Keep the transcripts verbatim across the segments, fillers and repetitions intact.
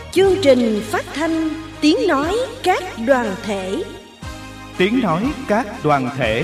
Chương trình phát thanh tiếng nói các đoàn thể. Tiếng nói các đoàn thể.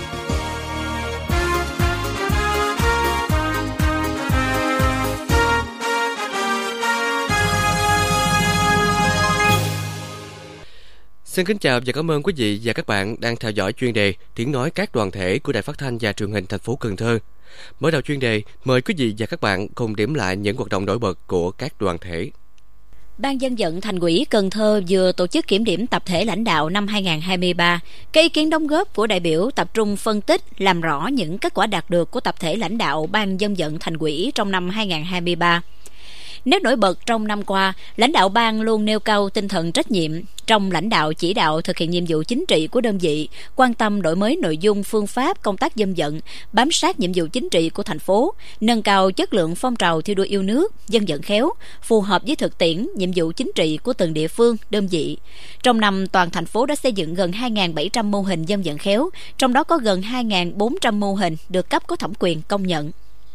Xin kính chào và cảm ơn quý vị và các bạn đang theo dõi chuyên đề Tiếng nói các đoàn thể của Đài Phát thanh và Truyền hình thành phố Cần Thơ. Mở đầu chuyên đề, mời quý vị và các bạn cùng điểm lại những hoạt động nổi bật của các đoàn thể. Ban Dân vận Thành ủy Cần Thơ vừa tổ chức kiểm điểm tập thể lãnh đạo năm hai không hai ba. Các ý kiến đóng góp của đại biểu tập trung phân tích, làm rõ những kết quả đạt được của tập thể lãnh đạo Ban Dân vận Thành ủy trong năm hai không hai ba. Nét nổi bật trong năm qua, lãnh đạo ban luôn nêu cao tinh thần trách nhiệm trong lãnh đạo chỉ đạo thực hiện nhiệm vụ chính trị của đơn vị, quan tâm đổi mới nội dung phương pháp công tác dân vận, bám sát nhiệm vụ chính trị của thành phố, nâng cao chất lượng phong trào thi đua yêu nước, dân vận khéo, phù hợp với thực tiễn, nhiệm vụ chính trị của từng địa phương, đơn vị. Trong năm, toàn thành phố đã xây dựng gần hai nghìn bảy trăm mô hình dân vận khéo, trong đó có gần hai nghìn bốn trăm mô hình được cấp có thẩm quyền công nhận.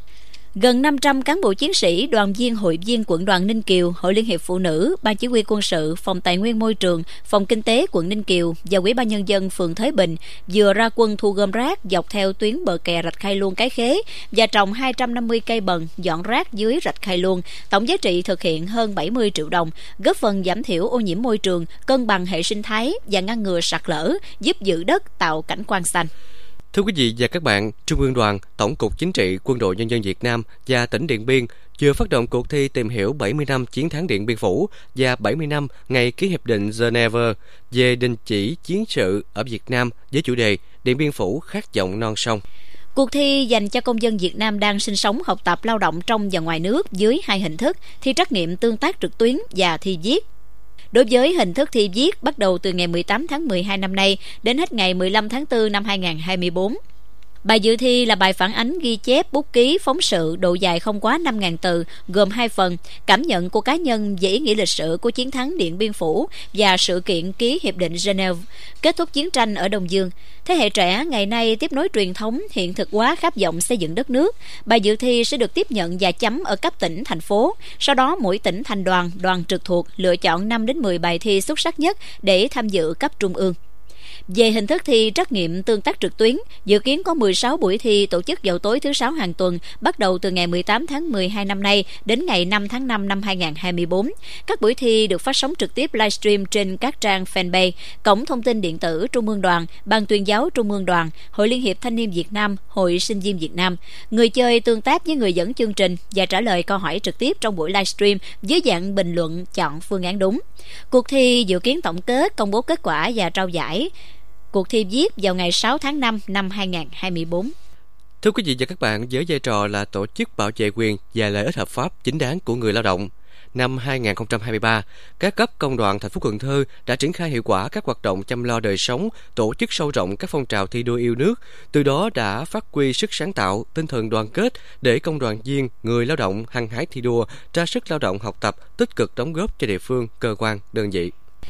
Gần năm trăm cán bộ chiến sĩ, đoàn viên, hội viên quận đoàn Ninh Kiều, Hội Liên hiệp Phụ nữ, Ban Chỉ huy Quân sự, Phòng Tài nguyên Môi trường, Phòng Kinh tế quận Ninh Kiều và Ủy ban Nhân dân phường Thới Bình vừa ra quân thu gom rác dọc theo tuyến bờ kè rạch Khai Luông Cái Khế và trồng hai trăm năm mươi cây bần dọn rác dưới rạch Khai Luông, tổng giá trị thực hiện hơn bảy mươi triệu đồng, góp phần giảm thiểu ô nhiễm môi trường, cân bằng hệ sinh thái và ngăn ngừa sạt lở, giúp giữ đất, tạo cảnh quan xanh. Thưa quý vị và các bạn, Trung ương Đoàn, Tổng cục Chính trị Quân đội Nhân dân Việt Nam và tỉnh Điện Biên vừa phát động cuộc thi tìm hiểu bảy mươi năm chiến thắng Điện Biên Phủ và bảy mươi năm ngày ký hiệp định Geneva về đình chỉ chiến sự ở Việt Nam với chủ đề Điện Biên Phủ khát vọng non sông. Cuộc thi dành cho công dân Việt Nam đang sinh sống, học tập, lao động trong và ngoài nước dưới hai hình thức: thi trắc nghiệm tương tác trực tuyến và thi viết. Đối với hình thức thi viết, bắt đầu từ ngày mười tám tháng mười hai năm nay đến hết ngày mười lăm tháng tư năm hai không hai tư. Bài dự thi là bài phản ánh ghi chép, bút ký, phóng sự, độ dài không quá năm nghìn từ, gồm hai phần: cảm nhận của cá nhân về ý nghĩa lịch sử của chiến thắng Điện Biên Phủ và sự kiện ký hiệp định Geneva, kết thúc chiến tranh ở Đông Dương. Thế hệ trẻ ngày nay tiếp nối truyền thống, hiện thực hóa khát vọng xây dựng đất nước. Bài dự thi sẽ được tiếp nhận và chấm ở cấp tỉnh, thành phố. Sau đó mỗi tỉnh thành đoàn, đoàn trực thuộc lựa chọn năm đến mười bài thi xuất sắc nhất để tham dự cấp trung ương. Về hình thức thi trắc nghiệm tương tác trực tuyến, dự kiến có mười sáu buổi thi tổ chức vào tối thứ Sáu hàng tuần, bắt đầu từ ngày mười tám tháng mười hai năm nay đến ngày năm tháng năm năm hai không hai tư. Các buổi thi được phát sóng trực tiếp livestream trên các trang fanpage, cổng thông tin điện tử Trung ương Đoàn, Ban tuyên giáo Trung ương Đoàn, Hội Liên hiệp Thanh niên Việt Nam, Hội Sinh viên Việt Nam. Người chơi tương tác với người dẫn chương trình và trả lời câu hỏi trực tiếp trong buổi livestream dưới dạng bình luận, chọn phương án đúng. Cuộc thi dự kiến tổng kết, công bố kết quả và trao giải cuộc thi viết vào ngày sáu tháng năm năm hai không hai tư. Thưa quý vị và các bạn, với vai trò là tổ chức bảo vệ quyền và lợi ích hợp pháp chính đáng của người lao động, năm hai không hai ba, các cấp công đoàn thành phố Cần Thơ đã triển khai hiệu quả các hoạt động chăm lo đời sống, tổ chức sâu rộng các phong trào thi đua yêu nước, từ đó đã phát huy sức sáng tạo, tinh thần đoàn kết để công đoàn viên, người lao động hăng hái thi đua, ra sức lao động học tập, tích cực đóng góp cho địa phương, cơ quan, đơn vị.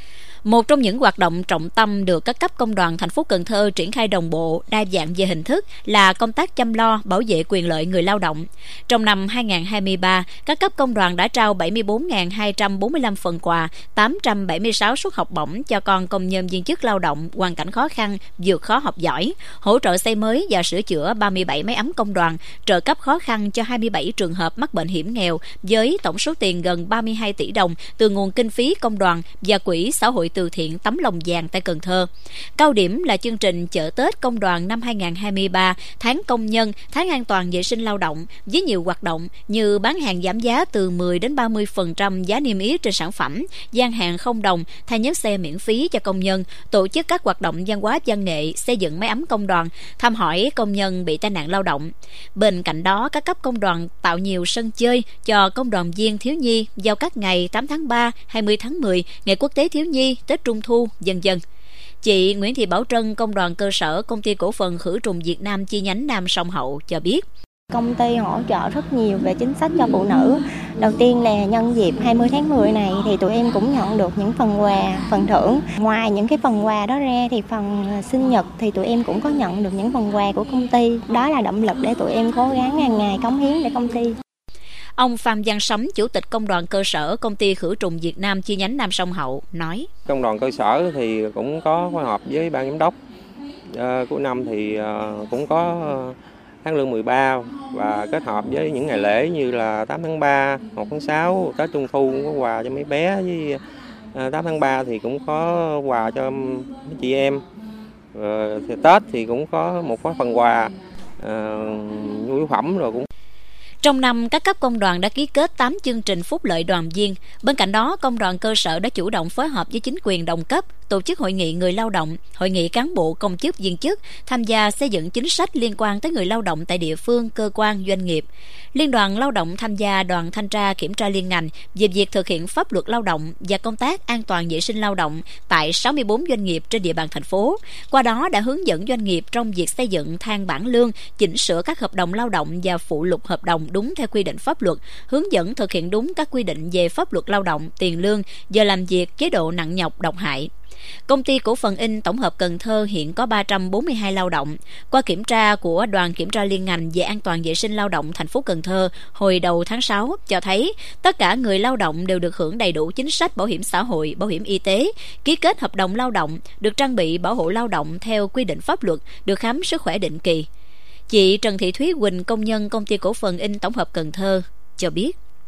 Một trong những hoạt động trọng tâm được các cấp công đoàn thành phố Cần Thơ triển khai đồng bộ, đa dạng về hình thức là công tác chăm lo, bảo vệ quyền lợi người lao động. Trong năm hai không hai ba, các cấp công đoàn đã trao bảy mươi bốn nghìn hai trăm bốn mươi lăm phần quà, tám trăm bảy mươi sáu suất học bổng cho con công nhân viên chức lao động hoàn cảnh khó khăn, vượt khó học giỏi, hỗ trợ xây mới và sửa chữa ba mươi bảy máy ấm công đoàn, trợ cấp khó khăn cho hai mươi bảy trường hợp mắc bệnh hiểm nghèo với tổng số tiền gần ba mươi hai tỷ đồng từ nguồn kinh phí công đoàn và quỹ xã hội từ thiện Tấm Lòng Vàng tại Cần Thơ. Cao điểm là chương trình chợ Tết công đoàn năm hai không hai ba, tháng công nhân, tháng an toàn vệ sinh lao động với nhiều hoạt động như bán hàng giảm giá từ mười đến ba mươi phần trăm giá niêm yết trên sản phẩm, gian hàng không đồng, thay nhớt xe miễn phí cho công nhân, tổ chức các hoạt động văn hóa văn nghệ, xây dựng máy ấm công đoàn, thăm hỏi công nhân bị tai nạn lao động. Bên cạnh đó, các cấp công đoàn tạo nhiều sân chơi cho công đoàn viên thiếu nhi vào các ngày tám tháng ba, hai mươi tháng mười, Ngày Quốc tế Thiếu nhi, Tết Trung thu, vân vân. Chị Nguyễn Thị Bảo Trân, công đoàn cơ sở Công ty Cổ phần Khử trùng Việt Nam chi nhánh Nam Sông Hậu cho biết. Công ty hỗ trợ rất nhiều về chính sách cho phụ nữ. Đầu tiên là nhân dịp hai mươi tháng mười này thì tụi em cũng nhận được những phần quà, phần thưởng. Ngoài những cái phần quà đó ra thì phần sinh nhật thì tụi em cũng có nhận được những phần quà của công ty. Đó là động lực để tụi em cố gắng hàng ngày cống hiến để công ty. Ông Phan Văn Sấm, Chủ tịch Công đoàn cơ sở Công ty Khử trùng Việt Nam chi nhánh Nam Sông Hậu nói: Công đoàn cơ sở thì cũng có phối hợp với ban giám đốc. À, cuối năm thì à, cũng có tháng lương mười ba và kết hợp với những ngày lễ như là tám tháng ba, một tháng sáu, Tết Trung Thu cũng có quà cho mấy bé, với à, tám tháng ba thì cũng có quà cho mấy chị em. À, thì Tết thì cũng có một cái phần quà à, nhu yếu phẩm rồi cũng. Trong năm, các cấp công đoàn đã ký kết tám chương trình phúc lợi đoàn viên. Bên cạnh đó, công đoàn cơ sở đã chủ động phối hợp với chính quyền đồng cấp, tổ chức hội nghị người lao động, hội nghị cán bộ công chức viên chức, tham gia xây dựng chính sách liên quan tới người lao động tại địa phương, cơ quan, doanh nghiệp. Liên đoàn Lao động tham gia đoàn thanh tra kiểm tra liên ngành về việc thực hiện pháp luật lao động và công tác an toàn vệ sinh lao động tại sáu mươi bốn doanh nghiệp trên địa bàn thành phố. Qua đó đã hướng dẫn doanh nghiệp trong việc xây dựng thang bảng lương, chỉnh sửa các hợp đồng lao động và phụ lục hợp đồng đúng theo quy định pháp luật, hướng dẫn thực hiện đúng các quy định về pháp luật lao động, tiền lương, giờ làm việc, chế độ nặng nhọc, độc hại. Công ty cổ phần in tổng hợp Cần Thơ hiện có ba trăm bốn mươi hai lao động. Qua kiểm tra của đoàn kiểm tra liên ngành về an toàn vệ sinh lao động thành phố Cần Thơ hồi đầu tháng sáu cho thấy tất cả người lao động đều được hưởng đầy đủ chính sách bảo hiểm xã hội, bảo hiểm y tế, ký kết hợp đồng lao động, được trang bị bảo hộ lao động theo quy định pháp luật, được khám sức khỏe định kỳ. Chị Trần Thị Thúy Quỳnh, công nhân công ty cổ phần in tổng hợp Cần Thơ cho biết: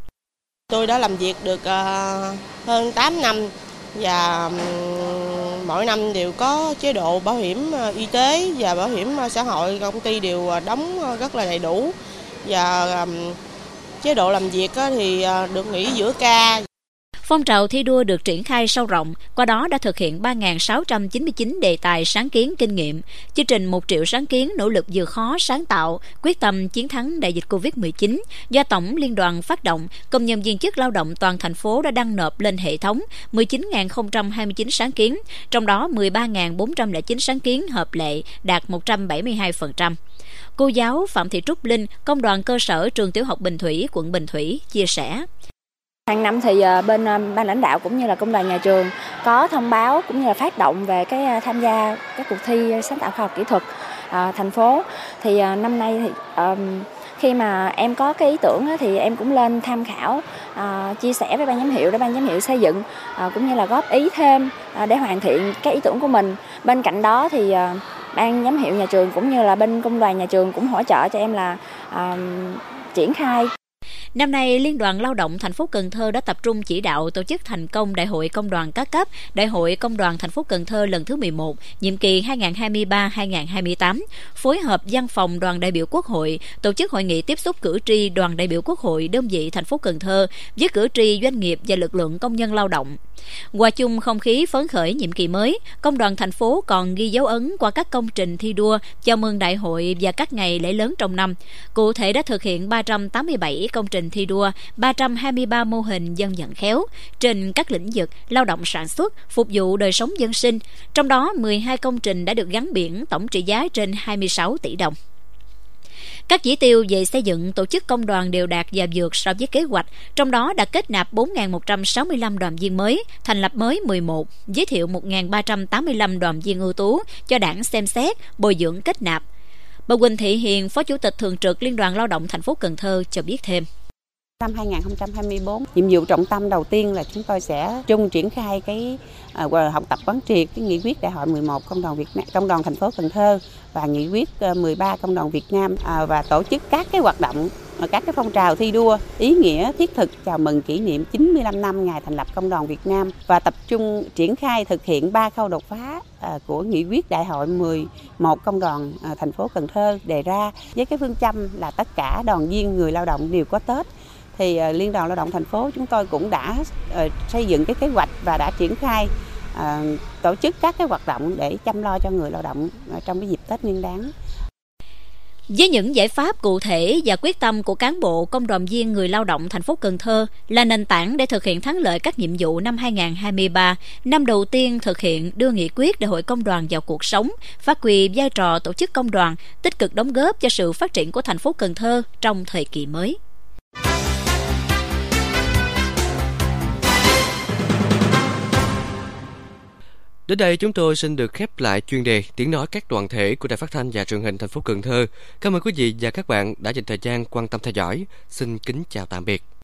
Tôi đã làm việc được uh, hơn tám năm và um, mỗi năm đều có chế độ bảo hiểm uh, y tế và bảo hiểm uh, xã hội, công ty đều uh, đóng uh, rất là đầy đủ, và um, chế độ làm việc uh, thì uh, được nghỉ giữa ca. Phong trào thi đua được triển khai sâu rộng, qua đó đã thực hiện ba nghìn sáu trăm chín mươi chín đề tài sáng kiến kinh nghiệm, chương trình một triệu sáng kiến nỗ lực vượt khó sáng tạo, quyết tâm chiến thắng đại dịch covid mười chín do Tổng Liên đoàn phát động. Công nhân viên chức lao động toàn thành phố đã đăng nộp lên hệ thống mười chín nghìn không trăm hai mươi chín sáng kiến, trong đó mười ba nghìn bốn trăm lẻ chín sáng kiến hợp lệ, đạt một trăm bảy mươi hai phần trăm. Cô giáo Phạm Thị Trúc Linh, Công đoàn cơ sở trường tiểu học Bình Thủy, quận Bình Thủy chia sẻ: Hàng năm thì bên ban lãnh đạo cũng như là công đoàn nhà trường có thông báo cũng như là phát động về cái tham gia các cuộc thi sáng tạo khoa học kỹ thuật à, thành phố. Thì à, năm nay thì à, khi mà em có cái ý tưởng thì em cũng lên tham khảo, à, chia sẻ với ban giám hiệu để ban giám hiệu xây dựng, à, cũng như là góp ý thêm à, để hoàn thiện cái ý tưởng của mình. Bên cạnh đó thì à, ban giám hiệu nhà trường cũng như là bên công đoàn nhà trường cũng hỗ trợ cho em là à, triển khai. Năm nay, Liên đoàn Lao động thành phố Cần Thơ đã tập trung chỉ đạo tổ chức thành công Đại hội Công đoàn các cấp, Đại hội Công đoàn thành phố Cần Thơ lần thứ mười một, nhiệm kỳ hai nghìn không trăm hai mươi ba đến hai nghìn không trăm hai mươi tám, phối hợp Văn phòng Đoàn đại biểu Quốc hội, tổ chức hội nghị tiếp xúc cử tri Đoàn đại biểu Quốc hội đơn vị thành phố Cần Thơ với cử tri, doanh nghiệp và lực lượng công nhân lao động. Hòa chung không khí phấn khởi nhiệm kỳ mới, Công đoàn thành phố còn ghi dấu ấn qua các công trình thi đua chào mừng đại hội và các ngày lễ lớn trong năm. Cụ thể đã thực hiện ba trăm tám mươi bảy công trình thi đua, ba trăm hai mươi ba mô hình dân vận khéo trên các lĩnh vực lao động sản xuất, phục vụ đời sống dân sinh. Trong đó, mười hai công trình đã được gắn biển tổng trị giá trên hai mươi sáu tỷ đồng. Các chỉ tiêu về xây dựng tổ chức công đoàn đều đạt và vượt so với kế hoạch, trong đó đã kết nạp bốn nghìn một trăm sáu mươi lăm đoàn viên mới, thành lập mới mười một, giới thiệu một nghìn ba trăm tám mươi lăm đoàn viên ưu tú cho Đảng xem xét, bồi dưỡng kết nạp. Bà Quỳnh Thị Hiền, Phó Chủ tịch Thường trực Liên đoàn Lao động thành phố Cần Thơ cho biết thêm. Năm hai nghìn không trăm hai mươi tư, nhiệm vụ trọng tâm đầu tiên là chúng tôi sẽ chung triển khai cái uh, học tập quán triệt cái nghị quyết Đại hội mười một Công đoàn Việt Nam, Công đoàn thành phố Cần Thơ và nghị quyết uh, mười ba Công đoàn Việt Nam uh, và tổ chức các cái hoạt động, uh, các cái phong trào thi đua ý nghĩa thiết thực chào mừng kỷ niệm chín mươi lăm năm ngày thành lập Công đoàn Việt Nam và tập trung triển khai thực hiện ba khâu đột phá uh, của nghị quyết Đại hội mười một Công đoàn uh, thành phố Cần Thơ đề ra với cái phương châm là tất cả đoàn viên người lao động đều có Tết. Thì uh, Liên đoàn Lao động thành phố chúng tôi cũng đã uh, xây dựng cái kế hoạch và đã triển khai uh, tổ chức các cái hoạt động để chăm lo cho người lao động uh, trong cái dịp Tết Nguyên đán. Với những giải pháp cụ thể và quyết tâm của cán bộ, công đoàn viên, người lao động thành phố Cần Thơ là nền tảng để thực hiện thắng lợi các nhiệm vụ năm hai nghìn không trăm hai mươi ba, năm đầu tiên thực hiện đưa nghị quyết Đại hội Công đoàn vào cuộc sống, phát huy vai trò tổ chức công đoàn, tích cực đóng góp cho sự phát triển của thành phố Cần Thơ trong thời kỳ mới. Đến đây chúng tôi xin được khép lại chuyên đề Tiếng nói các đoàn thể của Đài Phát thanh và Truyền hình thành phố Cần Thơ. Cảm ơn quý vị và các bạn đã dành thời gian quan tâm theo dõi. Xin kính chào tạm biệt.